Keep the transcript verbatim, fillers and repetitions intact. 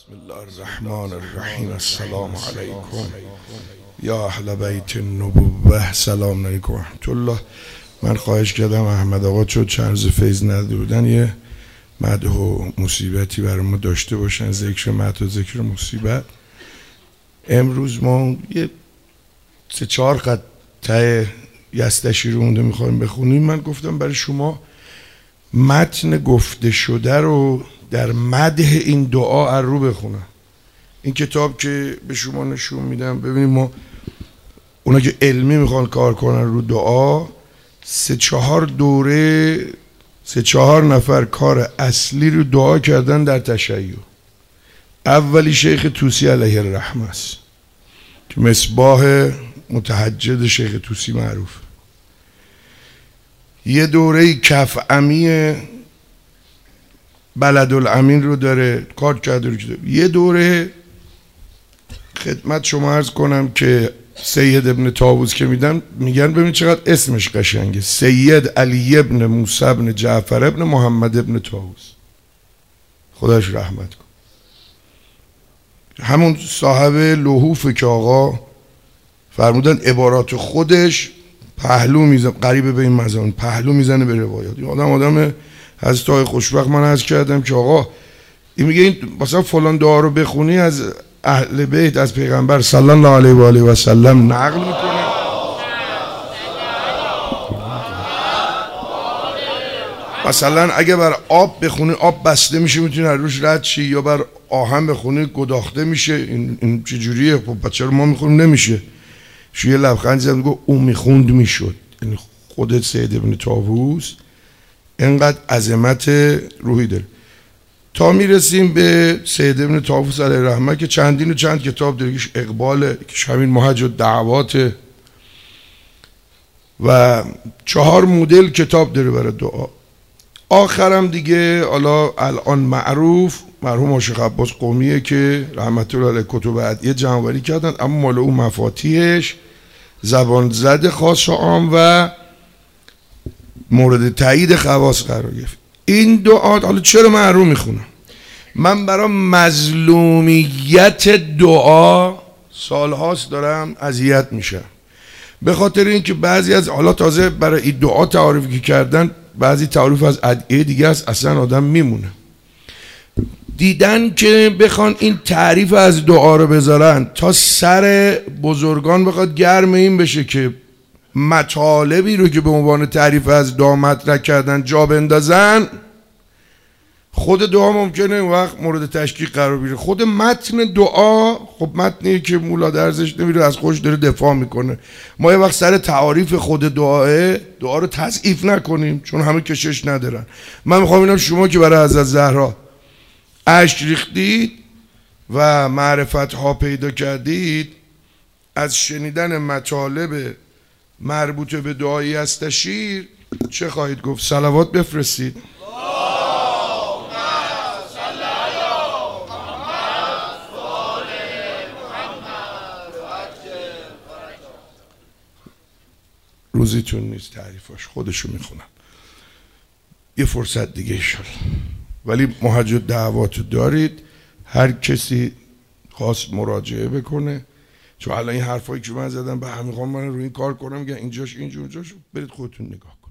بسم الله الرحمن الرحیم. السلام علیکم یا اهل بیت النبوة. سلام علیکم و رحمت الله. من خواهش کردم احمد آقا چون چند روز فیض نداده بودن یه مدح و مصیبتی برای ما داشته باشن، ذکر مدح و ذکر مصیبت. امروز ما یه سه چهار خط ته یستشی رو مونده میخوایم بخونیم. من گفتم برای شما متن گفته شده رو در مدح این دعا رو بخونم. این کتاب که به شما نشون میدم، ببینید ما اونا که علمی میخوان کار کنن رو دعا، سه چهار دوره سه چهار نفر کار اصلی رو دعا کردن در تشیع. اولی شیخ طوسی علیه الرحمه است که مصباح متهجد شیخ طوسی معروف. یه دوره کف امی بلدالامین رو داره کار کرده رو کرده. یه دوره خدمت شما عرض کنم که سید ابن طاووس که میدن میگن ببین چقدر اسمش قشنگه، سید علی ابن موسی ابن جعفر ابن محمد ابن طاووس، خداش رحمت کن. همون صاحب لحوف که آقا فرمودن عبارات خودش پهلو میزنه، قریبه به این مزان پهلو میزنه به روایات. این آدم آدم حضرت آقای خوشبخت من عرض کردم که آقا این میگه این مثلا فلان دعا رو بخونی از اهل بیت از پیغمبر صلی الله علیه و آله و سلم نقل میکنه. مثلا اگه بر آب بخونی آب بسته میشه میتونی از روش رد شی، یا بر آهن بخونی گداخته میشه. این این چجوریه؟ خب چرا ما میخونیم نمیشه؟ شو یه لبخند زد میگه اون میخوند میشد. یعنی خودت سید ابن طاووس اینقدر عظمت روحی داره. تا میرسیم به سید ابن طاووس علیه الرحمه که چندین و چند کتاب داره، که اقبال، که همین محج الدعوات و چهار مدل کتاب داره برای دعا. آخرم دیگه حالا الان معروف مرحوم شیخ عباس قمیه که رحمت الله علیه کتب ادعیه جمع‌آوری کردن، اما مال اون مفاتیحش زبان زد خاص و عام و مورد تایید خواص قرار گرفت. این دعا حالا چرا من رو میخونم؟ من برای مظلومیت دعا سالهاست دارم اذیت میشم، به خاطر اینکه بعضی از حالا تازه برای این دعا تعریفی کردن، بعضی تعریف از ادعیه دیگه است اصلا آدم میمونه. دیدن که بخوان این تعریف از دعا رو بذارن تا سر بزرگان بخواد گرم این بشه که مطالبی رو که به عنوان تعریف از دعا مطرح کردن جا بندازن، خود دعا ممکنه اون وقت مورد تشکیک قرار بگیره. خود متن دعا خب متنی که مولا درزش نمیره از خودش داره دفاع میکنه. ما یه وقت سر تعاریف خود دعاه دعا رو تضعیف نکنیم چون همه کشش ندارن. من میخوام اینم شما که برای حضرت زهرا اشک ریختید و معرفت ها پیدا کردید، از شنیدن مطالب مربوط به دعای استشیر چه خواهید گفت؟ صلوات بفرستید. روزیتون نیست تعریفاش، خودشو میخونم یه فرصت دیگه ایشالله. ولی محج الدعوات دارید، هر کسی خواست مراجعه بکنه، چون الان این حرفایی که من زدم به همین خواهم من رو این کار کنم، میگن اینجاش اینجا اونجاش، برید خودتون نگاه کن.